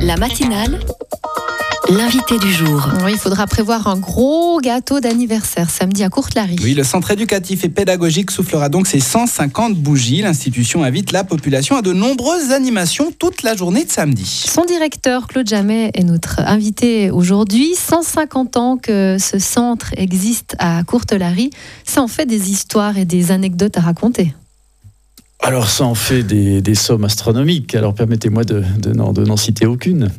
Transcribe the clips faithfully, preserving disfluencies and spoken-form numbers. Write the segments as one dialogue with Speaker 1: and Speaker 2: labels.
Speaker 1: La matinale, l'invité du jour.
Speaker 2: Oui, il faudra prévoir un gros gâteau d'anniversaire samedi à Courtelary.
Speaker 3: Oui, le centre éducatif et pédagogique soufflera donc ses cent cinquante bougies. L'institution invite la population à de nombreuses animations toute la journée de samedi.
Speaker 2: Son directeur, Claude Jamet, est notre invité aujourd'hui. cent cinquante ans que ce centre existe à Courtelary. Ça en fait des histoires et des anecdotes à raconter.
Speaker 4: Alors ça en fait des, des sommes astronomiques, alors permettez-moi de, de, n'en, de n'en citer aucune.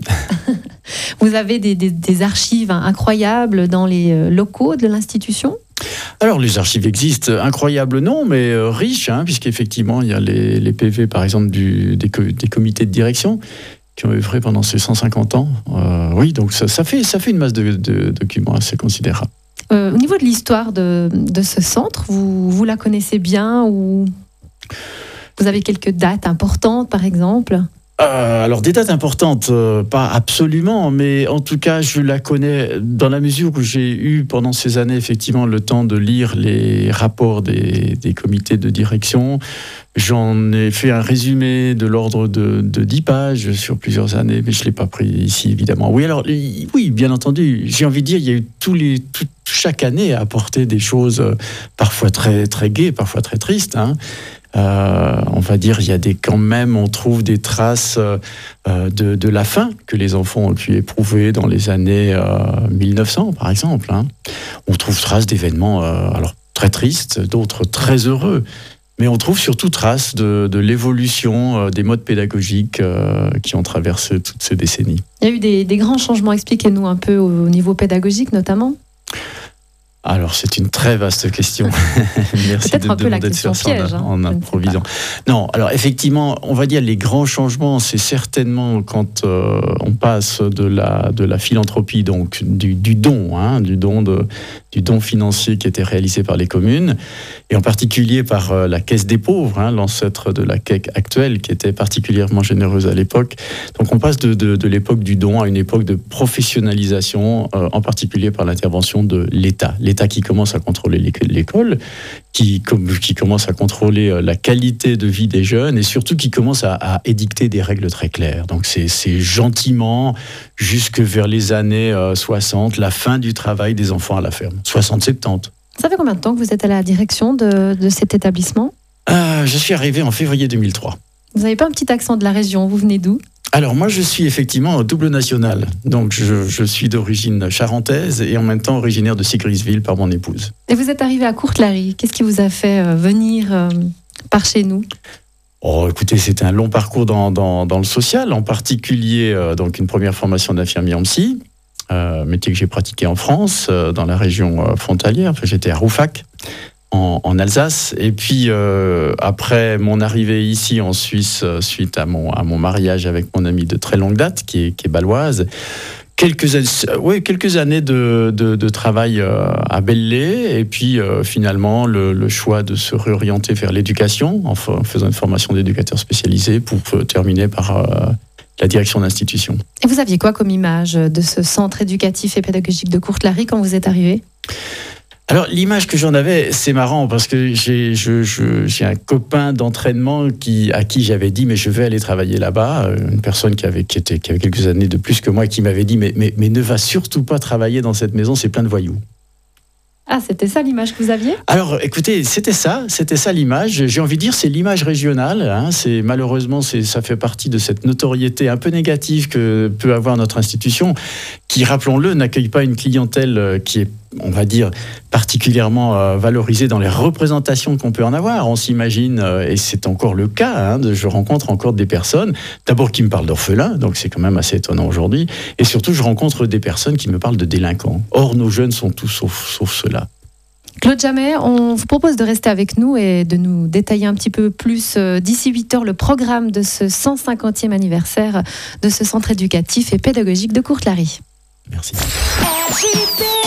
Speaker 2: Vous avez des, des, des archives incroyables dans les locaux de l'institution ?
Speaker 4: Alors les archives existent, incroyables non, mais euh, riches, hein, puisqu'effectivement il y a les, les P V par exemple du, des, des comités de direction qui ont œuvré pendant ces cent cinquante ans. Euh, oui, donc ça, ça, fait, ça fait une masse de, de documents assez considérable.
Speaker 2: Euh, au niveau de l'histoire de, de ce centre, vous, vous la connaissez bien ou... Vous avez quelques dates importantes, par exemple ?
Speaker 4: euh, Alors, des dates importantes, euh, pas absolument, mais en tout cas, je la connais dans la mesure où j'ai eu, pendant ces années, effectivement, le temps de lire les rapports des, des comités de direction. J'en ai fait un résumé de l'ordre de, de dix pages sur plusieurs années, mais je ne l'ai pas pris ici, évidemment. Oui, alors, oui, bien entendu, j'ai envie de dire, il y a eu tous les, tout, chaque année à apporter des choses euh, parfois très, très gaies, parfois très tristes, hein. Euh, on va dire, il y a des, quand même, on trouve des traces euh, de, de la faim que les enfants ont pu éprouver dans les années euh, mille neuf cents, par exemple. Hein. On trouve traces d'événements euh, alors, très tristes, d'autres très heureux. Mais on trouve surtout traces de, de l'évolution euh, des modes pédagogiques euh, qui ont traversé toutes ces décennies.
Speaker 2: Il y a eu des, des grands changements, expliquez-nous un peu au niveau pédagogique notamment.
Speaker 4: Alors, c'est une très vaste question. Merci
Speaker 2: Peut-être
Speaker 4: de me
Speaker 2: un peu la
Speaker 4: demander de
Speaker 2: question
Speaker 4: faire ça
Speaker 2: piège,
Speaker 4: en,
Speaker 2: hein,
Speaker 4: en improvisant. Non, alors effectivement, on va dire les grands changements, c'est certainement quand euh, on passe de la, de la philanthropie, donc du, du don, hein, du don de, du don financier qui était réalisé par les communes, et en particulier par euh, la Caisse des pauvres, hein, l'ancêtre de la C E C actuelle, qui était particulièrement généreuse à l'époque. Donc on passe de, de, de l'époque du don à une époque de professionnalisation, euh, en particulier par l'intervention de l'État. L'État qui commence à contrôler l'école, qui, qui commence à contrôler la qualité de vie des jeunes et surtout qui commence à, à édicter des règles très claires. Donc c'est, c'est gentiment, jusque vers les années soixante, la fin du travail des enfants à la ferme. soixante soixante-dix.
Speaker 2: Ça fait combien de temps que vous êtes à la direction de, de cet établissement ?
Speaker 4: euh, Je suis arrivé en février deux mille trois.
Speaker 2: Vous n'avez pas un petit accent de la région, vous venez d'où ?
Speaker 4: Alors moi je suis effectivement double national, donc je, je suis d'origine charentaise et en même temps originaire de Sigrisville par mon épouse.
Speaker 2: Et vous êtes arrivé à Courtelary, qu'est-ce qui vous a fait euh, venir euh, par chez nous ?
Speaker 4: Oh, écoutez, c'était un long parcours dans, dans, dans le social, en particulier euh, donc une première formation d'infirmier en psy, euh, métier que j'ai pratiqué en France, euh, dans la région euh, frontalière, enfin, j'étais à Rouffach. En, en Alsace, et puis euh, après mon arrivée ici en Suisse, euh, suite à mon, à mon mariage avec mon amie de très longue date, qui est, qui est baloise, quelques, euh, ouais, quelques années de, de, de travail euh, à Belley, et puis euh, finalement le, le choix de se réorienter vers l'éducation, en, en faisant une formation d'éducateur spécialisé, pour euh, terminer par euh, la direction d'institution.
Speaker 2: Et vous aviez quoi comme image de ce centre éducatif et pédagogique de Courtelary quand vous êtes arrivé ?
Speaker 4: Alors, l'image que j'en avais, c'est marrant parce que j'ai, je, je, j'ai un copain d'entraînement qui, à qui j'avais dit, mais je vais aller travailler là-bas. Une personne qui avait, qui était, qui avait quelques années de plus que moi, qui m'avait dit, mais, mais, mais ne va surtout pas travailler dans cette maison, c'est plein de voyous.
Speaker 2: Ah, c'était ça l'image que vous aviez ?
Speaker 4: Alors, écoutez, c'était ça, c'était ça l'image. J'ai envie de dire, c'est l'image régionale. Hein, c'est, malheureusement, c'est, ça fait partie de cette notoriété un peu négative que peut avoir notre institution, qui, rappelons-le, n'accueille pas une clientèle qui est, on va dire, particulièrement euh, valorisée dans les représentations qu'on peut en avoir. On s'imagine, euh, et c'est encore le cas, hein, de, je rencontre encore des personnes, d'abord qui me parlent d'orphelins, donc c'est quand même assez étonnant aujourd'hui, et surtout je rencontre des personnes qui me parlent de délinquants. Or, nos jeunes sont tous sauf, sauf ceux-là.
Speaker 2: Claude Jamet, on vous propose de rester avec nous et de nous détailler un petit peu plus euh, d'ici huit heures le programme de ce cent cinquantième anniversaire de ce centre éducatif et pédagogique de Courtelary.
Speaker 4: Merci.
Speaker 1: R J D